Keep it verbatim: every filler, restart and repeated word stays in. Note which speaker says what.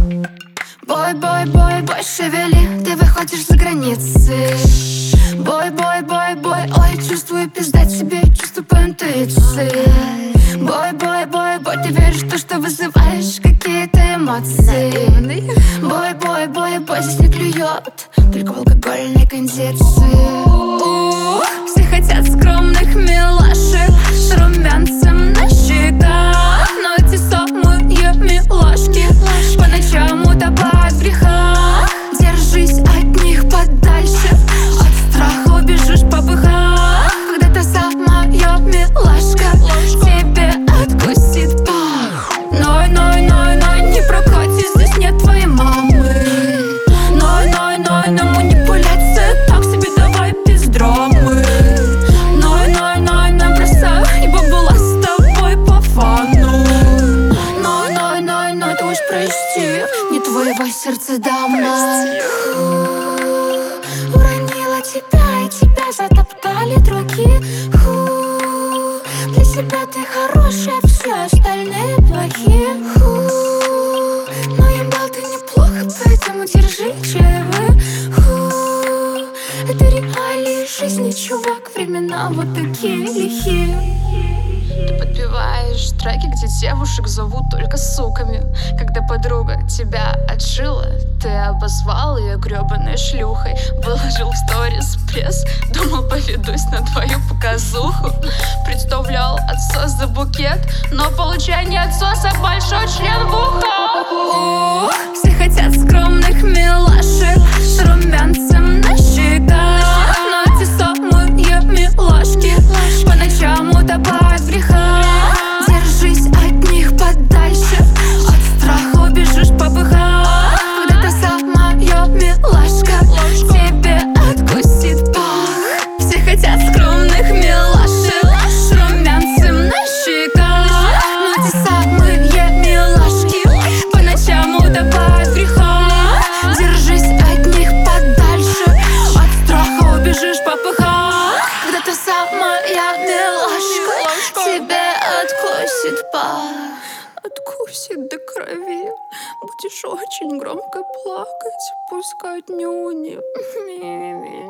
Speaker 1: Бой, бой, бой, бой, шевели, ты выходишь за границы. Бой, бой, бой, бой, ой, чувствую, пиздать себе, чувствую по интуиции. Бой, бой, бой, бой, ты веришь в то, что вызываешь какие-то эмоции. Бой, бой, бой, бой, здесь не клюет, только в алкогольной кондиции. Ух, все хотят скромных милашек с румянцем на щеках, но эти самые милашки по ночам утопают в грехах. Держись от них подальше, от страха убежишь по быхах. Когда та самая милашка тебе откусит пах. Ной, ной, ной, ной, не прокатит, здесь нет твоей мамы. Ной, ной, ной, на манипуляции, так себе давай без драмы. Ной, ной, ной, на бросай, ибо была с тобой по фану. Ной, ной, ной, ной, ты уж прости, не твоего сердца дама. Уронила тебя, и тебя затоптали другие. Ху, для себя ты хорошая, все остальные плохие. Ху, но ебал ты неплохо, поэтому держи чаевые. Ху, это реалии жизни, чувак, времена вот такие лихие.
Speaker 2: Ты подпеваешь треки, где девушек зовут только суками. Когда подруга тебя отшила, ты обозвал ее гребаной шлюхой. Выложил в сторис пресс, думал, поведусь на твою показуху. Представлял отсос за букет, но получение отсоса большой член в ухо.
Speaker 1: Все хотят скромных милашек с румянцем на щеках, но эти самые милашки по ночам утопают в грехах. Держись от них подальше, от страха убежишь по быхах. Когда та самая милашка тебе откусит пах. Все хотят скромных милашек с румянцем на щеках, но эти самые милашки по ночам утопают в грехах. Держись от них подальше, от страха убежишь по быхах. Когда та самая милашка тебе откусит пах. Откусит до крови, будешь очень громко плакать, пускать нюни. Ми-ми-ми.